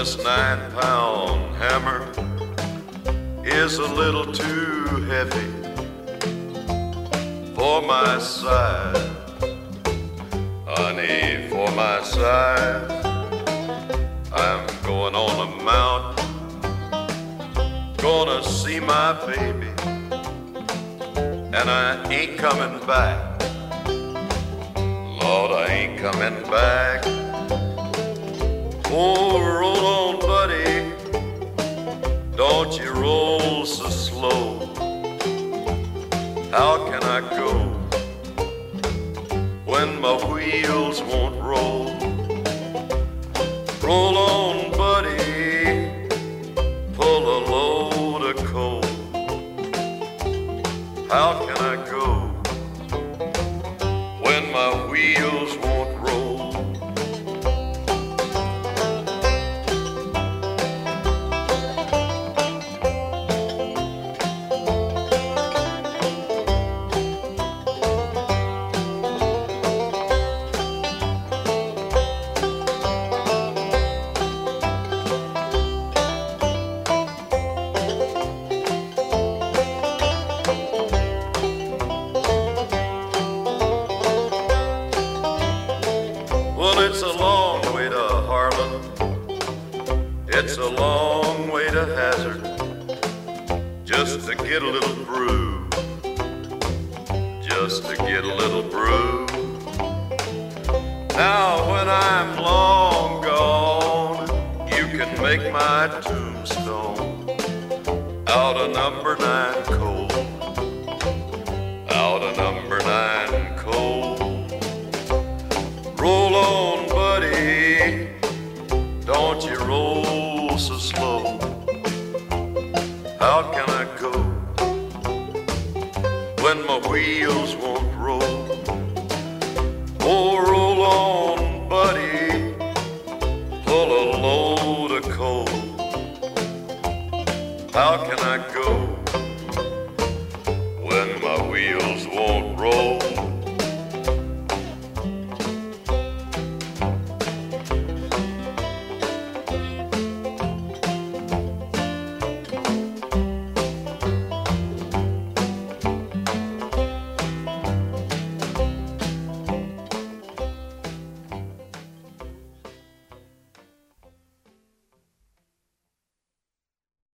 This 9-pound hammer is a little too heavy for my size, honey, for my size. I'm going on a mountain, gonna see my baby, and I ain't coming back. Lord, I ain't coming back. Oh, roll on, buddy, don't you roll so slow. How can I go when my wheels won't roll? Roll on, buddy, pull a load of coal. How can I go when my wheels won't roll? Well, it's a long way to Harlan, it's a long way to Hazard, just to get a little brew, just to get a little brew. Now when I'm long gone, you can make my tombstone out of number 9 coal, out of number 9 coal. Roll on, buddy, don't you roll so slow. How can I go when my wheels won't roll? Oh, roll on, buddy, pull a load of coal. How can I go